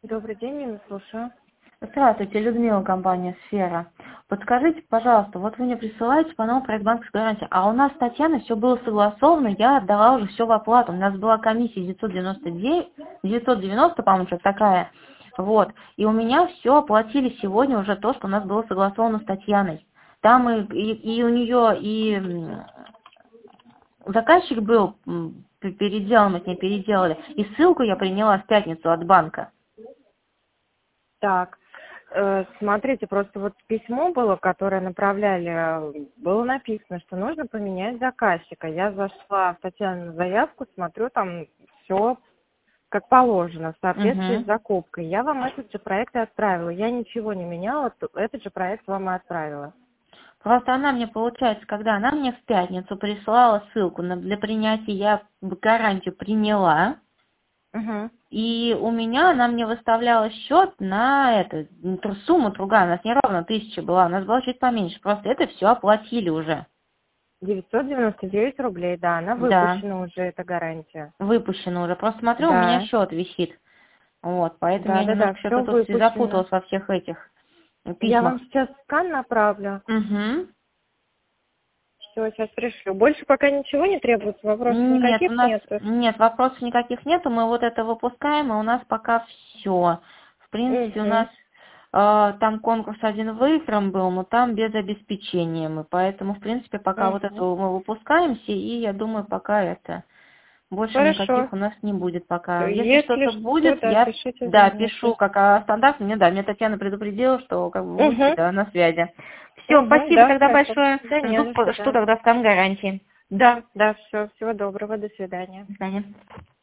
Добрый день, я слушаю. Здравствуйте, Людмила, компания «Сфера». Подскажите, пожалуйста, вот вы мне присылаете по новому проект банковской гарантии, а у нас с Татьяной все было согласовано, я отдала уже все в оплату. У нас была комиссия 999, 990, по-моему, что-то такая. Вот. И у меня все оплатили сегодня уже то, что у нас было согласовано с Татьяной. Там и у нее заказчик был переделан, мы с ней переделали, и ссылку я приняла в пятницу от банка. Так, смотрите, просто вот письмо было, которое направляли, было написано, что нужно поменять заказчика. Я зашла в Татьяну заявку, смотрю, там все как положено, в соответствии с Угу. закупкой. Я вам этот же проект и отправила. Я ничего не меняла, этот же проект вам и отправила. Просто она мне, получается, когда она мне в пятницу прислала ссылку для принятия, я гарантию приняла, Угу. и у меня она мне выставляла счет на сумму другая, у нас не ровно 1000 была, у нас была чуть поменьше, просто это все оплатили уже. 999 рублей, да, она Да, выпущена уже, эта гарантия. выпущено уже. Просто смотрю, у меня Да, счет висит. Вот, поэтому я да, немножко все что-то тут выпущено. запуталась во всех этих Я вам письмах. сейчас скан направлю. Угу. Все, сейчас пришлю. Больше пока ничего не требуется, вопросов Нет, у никаких нас нет. нет вопросов никаких нету, мы вот это выпускаем, и у нас пока все. В принципе, у нас Угу. там конкурс один выигран был, но там без обеспечения мы, поэтому, в принципе, пока вот это Угу. мы выпускаемся, и я думаю, пока это больше Хорошо. никаких у нас не будет пока. Если Если что-то что, будет, да, я, пишите, да, звоните. пишу как стандартно, мне Татьяна предупредила, что как бы будьте, Угу. да, на связи. Все, Угу, спасибо да, тогда хорошо. большое, Да не за что, жду да. тогда скан гарантии. Да, все, всего доброго, до свидания. До свидания.